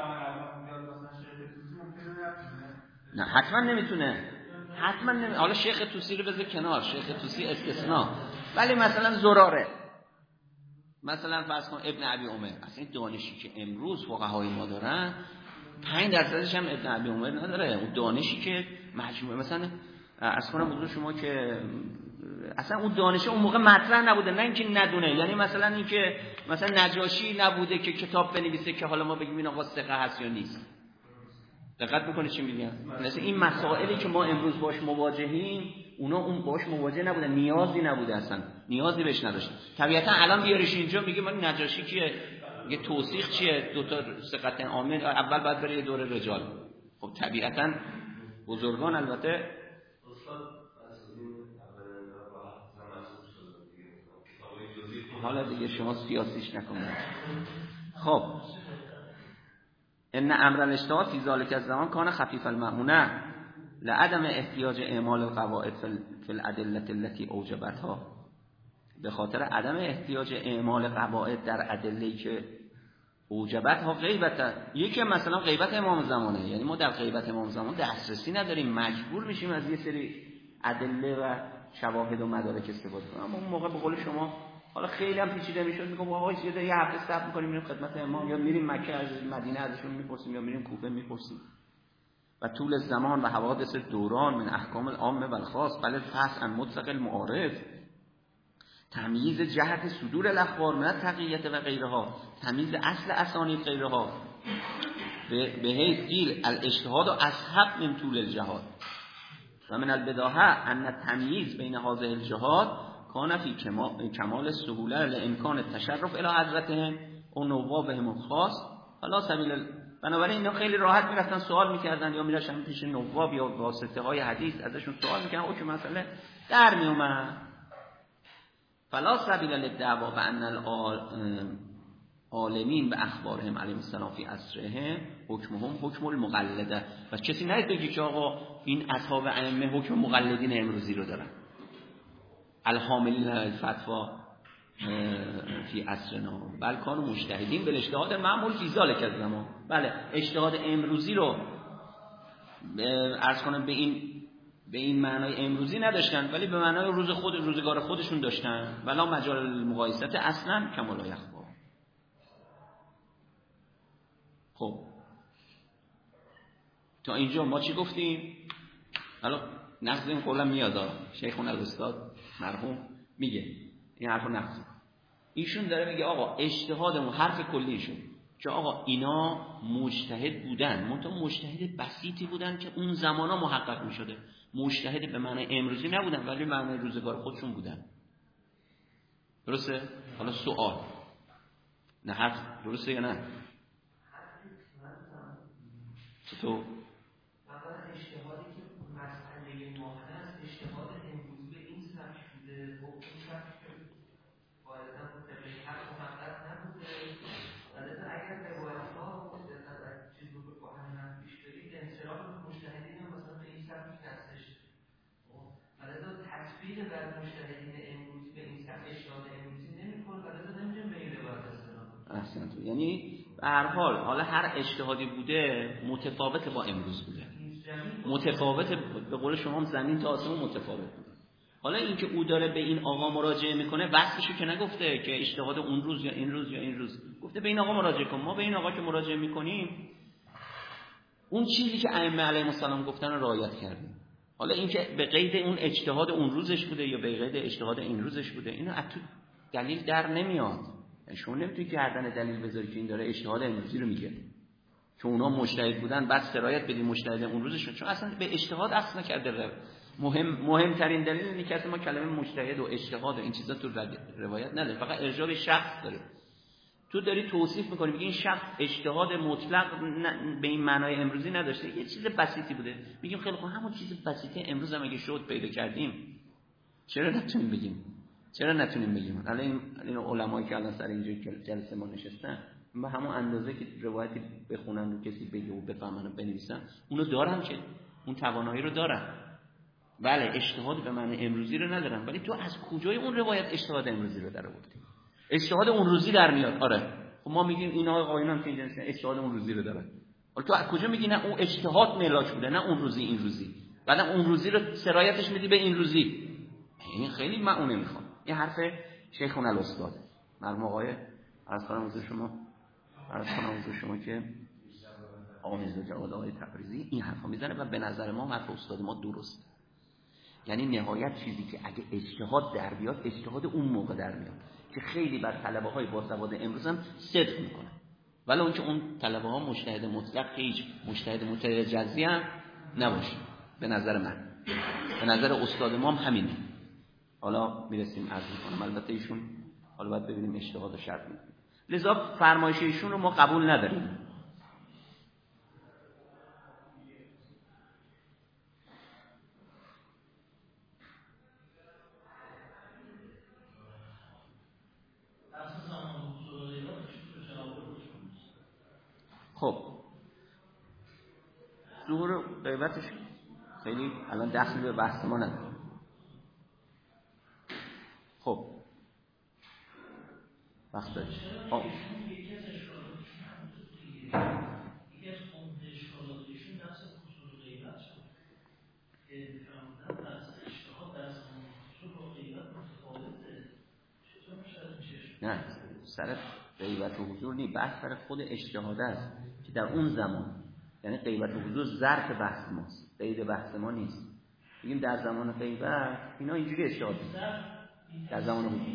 نه حتما نمیتونه، حتما نمی... حالا شیخ طوسی رو بذار کنار، شیخ طوسی استثناء، ولی مثلا زراره، مثلا فرض کن ابن ابی عمر، اصلا این دانشی که امروز فقهای ما دارن پنج درصدش هم ابن ابی عمر نداره. اون دانشی که مجموعه مثلا از کنم حضور شما که اصلا اون دانشه اون موقع مطرح نبوده، نه اینکه ندونه، یعنی مثلا اینکه مثلا نجاشی نبوده که کتاب بنویسه که حالا ما بگیم این آقا ثقه هست یا نیست. دقت میکنید چی میگم؟ مثلا این مسائلی که ما امروز باش مواجهیم اونا اون باش مواجه نبودن، نیازی نبوده، اصلا نیازی بهش نداشتن. طبیعتا الان بیاریش اینجا میگه من نجاشی کیه، میگه توثیق چیه، دو تا ثقت عامل اول باید بره یه دوره رجال. خب طبیعتا بزرگان البته حالا دیگه شما سیاسیش نکنید. خب ان امر الاجتهاد فی ذلک الزمان کان خفیف المعونه لعدم احتیاج اعمال القواعد فی الادله التي اوجبتها، به خاطر عدم احتیاج اعمال قواعد در ادله‌ای که اوجبتها غیبت، یکی مثلا غیبت امام زمانه، یعنی ما در غیبت امام زمان دسترسی نداریم، مجبور میشیم از یه سری ادله و شواهد و مدارک استفاده کنیم. اما اون موقع به قول شما حالا خیلی هم پیچیده میشد، میگم آقا یه یه هفته صبر می‌کنیم میریم خدمت امام، یا میریم مکه از مدینه ازشون میپرسیم، یا میریم کوفه میپرسیم. و طول زمان و حوادث دوران من احکام العامه و الخاص، بل فحص عن مطلق المعارض، تمییز جهت صدور الاخبار من تقییت و غیرها، تمییز اصل اسانید غیرها، به حیث قیل الاجتهاد اصحب من طول الجهاد و من البداهه ان تمییز بین هذه الجهات کان فی کمال السهوله لامکان التشرف الی حضرتهم و نوابهم الخاص فلا سبیل. بنابراین اینا خیلی راحت میرفتن سوال میکردن، یا میرفتن پیش نواب یا واسطه های حدیث ازشون سوال میکردن، او که مسئله در میومد. فلا سبیل للدعوا بان العالمین به اخبارهم علیهم السلام فی عصرهم حکمهم حکم المقلده. و کسی نرید بگی که آقا این اصحاب ائمه حکم مقلدین امروزی رو دارن، الحاملین الفتوا فی عصرنا بل کانوا مجتهدین بالاجتهاد معمول فی ذلک الزمان. بله اجتهاد امروزی رو عرض کنم به این به این معنای امروزی نداشتن، ولی به معنای روز خود روزگار خودشون داشتن. ولا مجال المقایسه اصلا کما لا یخفا. خب تا اینجا ما چی گفتیم؟ حالا نقض این قولم میاد، شیخون الاستاد مرحوم میگه این حرفو نقض. ایشون داره میگه آقا اجتهادمون حرف کلیشون که آقا اینا مجتهد بودن، منتها مجتهد بسیطی بودن که اون زمانا محقق میشده، مجتهد به معنی امروزی نبودن ولی به معنی روزگار خودشون بودن. درسته؟ حالا سوال نه حرف درسته یا نه؟ چطور؟ مثلا اجتهادی که مسئله ما هست اجتهاد امروزی به این سبک بوده و این سبک که قاعدتا طبق حق محقق نبوده. البته اگر روایت‌ها در چیز رو به همین پیش برید انصراف مجتهدین هم مثلا به این سبک هستش. البته تطبیق بر مجتهدین امروزی به این سبک اجتهاد امروزی نمی‌کنه، البته نمی‌تونه به این روایت استناد کنه. احسنت. یعنی به هر حال حالا هر اجتهادی بوده متفاوت با امروز بوده، متفاوت به قول شما هم زمین تا آسمون متفاوت بوده. حالا اینکه او داره به این آقا مراجعه میکنه وصفشو که نگفته که اجتهاد اون روز یا این روز یا این روز، گفته به این آقا مراجعه کن. ما به این آقا که مراجعه میکنیم اون چیزی که ائمه علیهم السلام گفتن رو رعایت کردیم. حالا اینکه به قید اون اجتهاد اون روزش بوده یا به قید اجتهاد این روزش بوده، اینا از تو دلیل در نمیاد. شما نمیتونی گردن دلیل بذاری که این داره اجتهاد امروزی رو میگه، چون اونا مجتهد بودن بعد سرایت بدیم مجتهد اون روزشون، چون اصلا به اجتهاد اصلا نکرده. مهم مهمترین دلیل اینه که ما کلمه مجتهد و اجتهاد و این چیزا تو روایت نداره، فقط ارجاع به شخص داره. تو داری توصیف میکنی میگی این شخص اجتهاد مطلق به این معنای امروزی نداشته، یه چیز بسیطی بوده. میگیم خیلی خوب همون چیز بسیطه امروز هم اگه شد پیدا کردیم چرا نتونیم بگیم؟ چرا نتونیم بگیم؟ الان این علمایی که الان سر اینجا جلسه ما نشستن به همون اندازه که روایتی بخونن و کسی بگه و بفهمن و بنویسن اونو دارن، که اون توانایی رو دارن. بله اجتهاد به معنی امروزی رو ندارن، ولی تو از کجای اون روایت اجتهاد امروزی رو در آوردی؟ اجتهاد اون روزی در میاد. آره خب ما میگیم اینا آقایون هم که اینجا هستن اجتهاد اون روزی رو دارن، ولی تو از کجا میگی نه اون اجتهاد ملاک بوده، نه اون روزی این روزی، بعد اون روزی رو سرایتش میدی به این روزی؟ این خیلی معونه میخوام. این حرف شیخون الاستاد مرحوم آقای عرض کنم حضور شما عرض کنم حضور شما که آقا میرزا جواد آقای تبریزی این حرفا میزنه و به نظر ما حرف استاد ما درست. یعنی نهایت چیزی که اگه اجتهاد در بیاد اجتهاد اون موقع در میاد که خیلی بر طلبه های با سواد امروز هم صدق میکنه، ولی اون که اون طلبه ها مجتهد مطلق هیچ مجتهد متجزی هم نباشه. به نظر من به نظر استاد ما هم همینه. حالا میرسیم عرض میکنم البته ایشون حالا باید ببینیم اجتهاد شرط میکنه، لذا فرمایش ایشون رو ما قبول نداریم. خب ظهور غیبتش خیلی الان دخلی به بحث ما نداره. خب وقت داریم. خب نه سر غیبت و حضور نی، بحث سر خود اجتهاد است که در اون زمان، یعنی غیبت و حضور ظرف بحث ماست، قید بحث ما نیست. بگیم در زمان غیبت اینا اینجوری اجتهاد نیست، در زمان حضور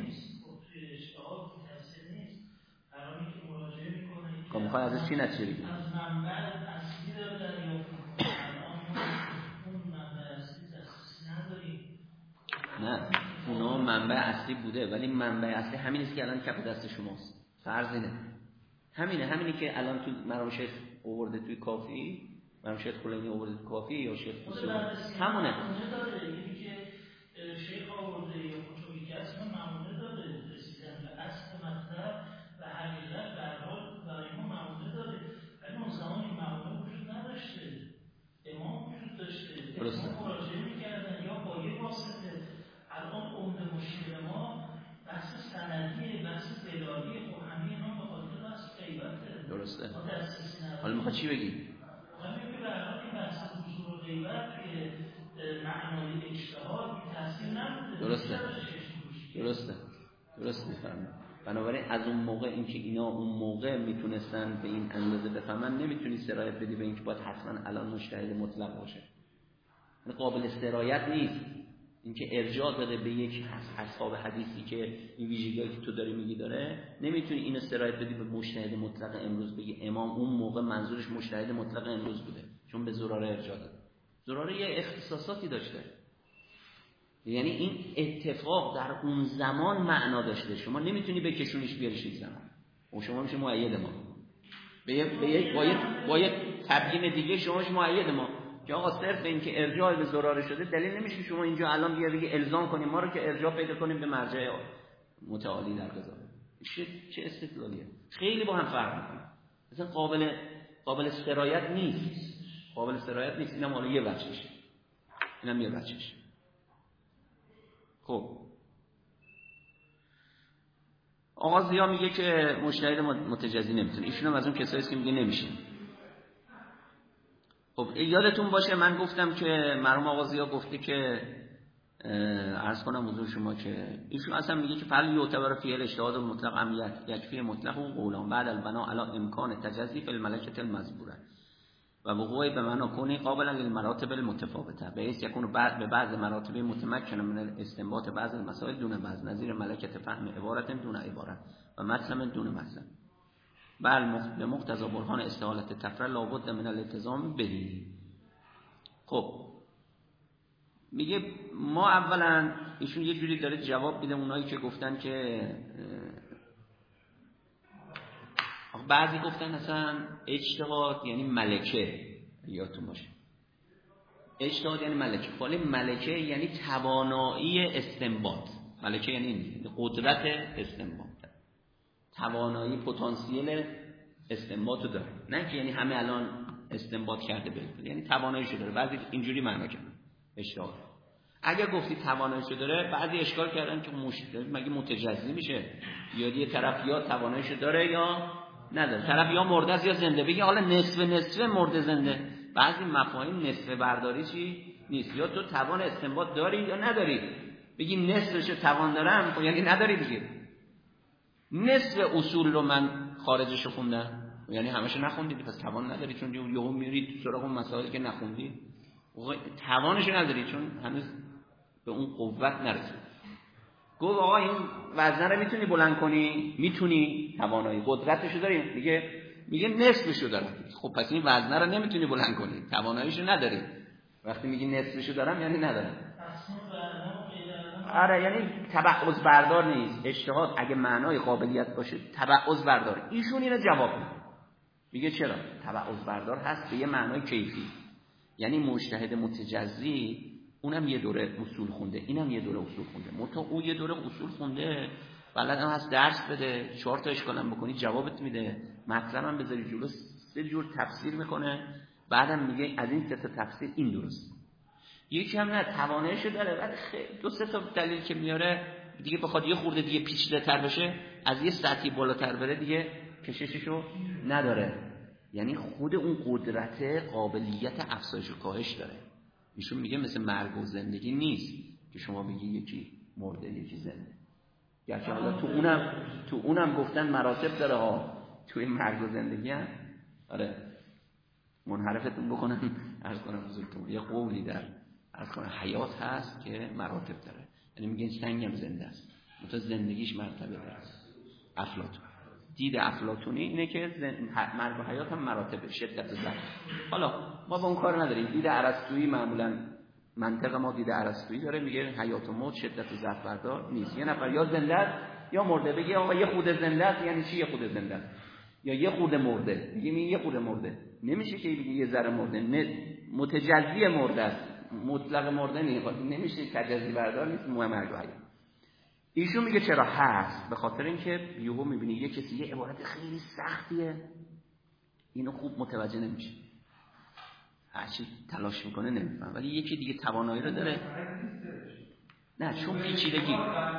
که میخوای ازش چی نتیجه بگیم؟ از منبع اصلی داره دریافت میکنه. اون منبع اصلی دسترسی نداریم. نه اونا منبع اصلی بوده، ولی منبع اصلی همین است که الان کف دست شماست. فرض اینه همینه، همینی که الان تو مرحوم شیخ آورده توی کافی، مرحوم شیخ کلینی آورده توی کافی یا شیخ حسین همونه. نمونه داره، اینی که شیخ آورده یا کتبی که اصلا نمونه داره، رسیدن به اصل مطلب و حقیقت به هر حال برای ما نمونه داره، ولی اون زمان این نمونه وجود نداشته، امام وجود داشته، امام مراجعه میکردن یا با یه واسطه. الان عمده مشکل ما بحث سندیه، بحث دلالیه، خب همه اینا به خاطر بحث غیبته. درسته. ما دسترسی نداریم. حالا میخواد چی بگی؟ من میگم به هر حال این بحث حضور و غیبت توی معنای اجتهاد بی تاثیر نبوده. درسته. درسته. درست میفهمم. بنابراین از اون موقع اینکه اینا اون موقع میتونستن به این اندازه بفهمن، نمیتونی سرایت بدی به اینکه باید حتما الان مجتهد مطلق باشه. قابل سرایت نیست. اینکه ارجاع داده به یک اصحاب حدیثی که این ویژگی‌هایی که تو داری میگی داره، نمیتونی اینو سرایت بدی به مجتهد مطلق امروز بگی امام اون موقع منظورش مجتهد مطلق امروز بوده، چون به زراره ارجاع داده. زراره یه اختصاصاتی داشته، یعنی این اتفاق در اون زمان معنا داشته. شما نمیتونی بکشونیش بیاریش این زمان، و شما میشه مؤید ما به یک با یک با یک تبیین دیگه شما میشه مؤید ما که آقا صرف این که ارجاع به زراره شده دلیل نمیشه شما اینجا الان بیا بگی الزام کنیم ما رو که ارجاع پیدا کنیم به مرجع متعالی در قضا. چه استدلالیه؟ خیلی با هم فرق میکنه. مثلا قابل قابل سرایت نیست، قابل سرایت نیست. اینم حالا یه بچه‌شه، اینم یه بچه‌شه. خب آقا ضیا میگه که مجتهد متجزی نمیتونه، ایشون هم از اون کسایی است که میگه نمیشه. خب یادتون باشه من گفتم که مرحوم آقا ضیا گفته که عرض کنم حضور شما که ایشون اصلا میگه که فعل یعتبر فی الاجتهاد المطلق امیت یکفی مطلق و قولان بعد البنا علی امکان تجزی فی الملکه المذکوره و وقوع به معنا کونی قابلا للمراتب المتفاوته به حیث یکون بعد به بعض مراتب متمکن من استنباط بعض المسائل دون بعض نظیر ملکت فهم عبارت دون عبارت و مطلب دون مطلب بل به مقتضی برهان استحالت تفرع لابد من الالتزام بهی. خب میگه ما اولا ایشون یه جوری داره جواب میده اونایی که گفتن که بعضی گفتن مثلا اجتهاد یعنی ملکه، یادتون باشه اجتهاد یعنی ملکه، ولی ملکه یعنی توانایی استنباط. ملکه یعنی این قدرت استنباط، توانایی پتانسیل استنباط رو داره، نه که یعنی همه الان استنباط کرده بله، یعنی تواناییشو داره. بعضی اینجوری معنا کردن اجتهاد. اگر گفتی تواناییشو داره، بعضی اشکال کردن که مشکل مگه متجزی میشه؟ یا یه طرف یا تواناییشو داره یا نداره، طرف یا مرده است یا زنده. بگی حالا نصف نصف مرده زنده. بعضی مفاهیم نصف برداری چی نیست، یا تو توان استنباط داری یا نداری. بگی نصفش توان دارم خب یعنی نداری دیگه. نصف اصول رو من خارجش خوندم یعنی همش نخوندید پس توان نداری، چون یهو میرید تو سراغ اون مسائلی که نخوندید توانش نداری چون هنوز به اون قوت نرسید. گفت آقا این وزنه رو میتونی بلند کنی؟ میتونی، توانایی قدرتشو داری. میگه میگه نصفشو دارم. خب پس این وزنه رو نمیتونی بلند کنی، تواناییشو نداری. وقتی میگی نصفشو دارم یعنی ندارم. آره یعنی تبعض بردار نیست. اجتهاد اگه معنای قابلیت باشه تبعض بردار. ایشون اینو جواب میده. میگه چرا؟ تبعض بردار هست به یه معنای کیفی. یعنی مجتهد متجزی اونم یه دوره اصول خونده، اینم یه دوره اصول خونده. متو اون یه دوره اصول خونده، بلدم هست درس بده، چهار تا اشکالم بکنی جوابت میده، مطلبم بذاری جلو سه جور تفسیر میکنه، بعدم میگه از این سه تا تفسیر این درست. یکی هم نه تواناییشو داره، بعد دو سه تا دلیل که میاره دیگه بخواد یه خورده دیگه پیچیده‌تر بشه، از یه سطحی بالاتر بره دیگه کشششو نداره. یعنی خود اون قدرت قابلیت افزایش و کاهش داره. ایشون میگه مثل مرگ و زندگی نیست که شما بگی یکی مرده یکی زنده. گرچه حالا تو اونم تو اونم گفتن مراتب داره ها، توی مرگ و زندگی هم آره منحرفتون بکنم عرض کنم حضورتون یه قولی در عرض کنم حیات هست که مراتب داره. یعنی میگن سنگم زنده است مثلا زندگیش مرتبه داره. افلاطون دید افلاطونی اینه که مرگ و حیات هم مراتب شدت ضعف. حالا ما با اون کار نداریم. دید ارسطویی معمولا منطق ما دید ارسطویی داره، میگه حیات و موت شدت ضعف بردار نیست. یه نفر یا زنده است یا مرده. بگی آقا یه خود زنده است یعنی چی یه خود زنده است؟ یا یه خود مرده. میگه این یه خود مرده. نمیشه که بگی یه ذره مرده. متجزی مرده است. مطلق مرده نمیشه، تجزی بردار نیست. مهم مرگ و حیات. ایشون میگه چرا هست؟ به خاطر اینکه یهو میبینی یه کسی یه عبارت خیلی سختیه، اینو خوب متوجه نمیشه، هرچی تلاش میکنه نمیفهم، ولی یکی دیگه توانایی رو داره. نه چون پیچیدگی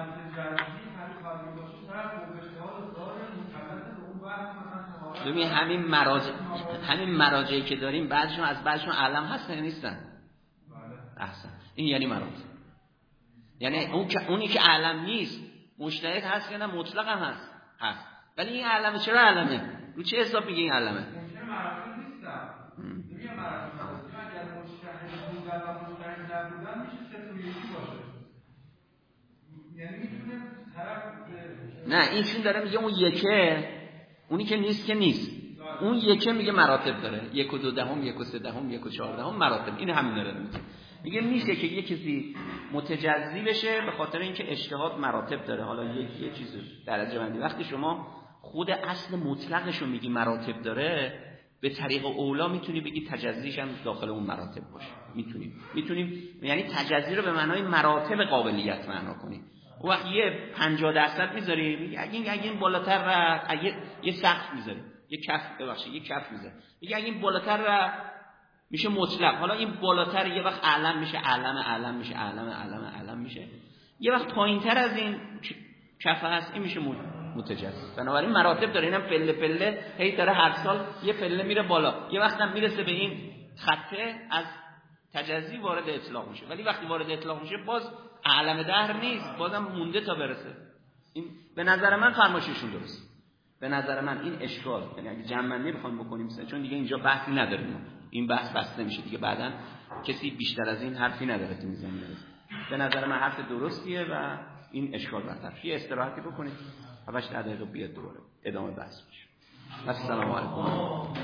ببین همین مراجع همین مراجعی که داریم بعضیشون از بعضیشون علم هستن یا نیستن؟ احسن. این یعنی مراجع، یعنی اون که اونی که علم نیست مجتهد هست یا نه مطلق هم هست هست ولی این علمه. چرا علمه؟ رو چه حساب میگه این علمه؟ ممکنه مراتب نیستم. نمیگه مراتب نیست. اگر مجتهد بودن و مجتهد نبودن میشه سه تا یکی باشه. یعنی میتونه طرف نه اینشون داره میگه اون یکه، اونی که نیست که نیست. اون یکه میگه مراتب داره. یک و دو دهم، یک و سه دهم، یک و چهار دهم مراتب. این همین داره میگه. میگه میشه که یه کسی متجزی بشه به خاطر اینکه اجتهاد مراتب داره. حالا یک یه چیز درجه بندی. وقتی شما خود اصل مطلقش رو میگی مراتب داره، به طریق اولا میتونی بگی تجزیش هم داخل اون مراتب باشه. میتونیم میتونیم یعنی تجزی رو به معنای مراتب قابلیت معنا کنیم. اون وقت یه پنجاه درصد میذاری، میگه اگه اگه این بالاتر رفت، اگه یه سقف میذاری، یه کف ببخشید یه کف میذاری، میگه اگه این بالاتر رفت میشه مطلق. حالا این بالاتر یه وقت علم میشه، علم علم میشه، علم علم علم میشه. یه وقت پایینتر از این کف هست، این میشه متجزی. بنابراین مراتب داره. اینم پله پله هی داره هر سال یه پله میره بالا. یه وقت هم میرسه به این خطه از تجزی وارد اطلاق میشه. ولی وقتی وارد اطلاق میشه باز علم دهر نیست، بازم مونده تا برسه. این به نظر من فرمایششون درست. به نظر من این اشکال، یعنی اگه جمع بندی بخوام بکنیم سه، چون دیگه اینجا بحثی نداریم، این بحث بسته میشه دیگه، بعداً کسی بیشتر از این حرفی نداره تو میزنه. به نظر من حرف درستیه و این اشکال برطرف. یه استراحتی بکنید، هفتش دقیقه بیاد دوباره ادامه بحث میشه. السلام علیکم.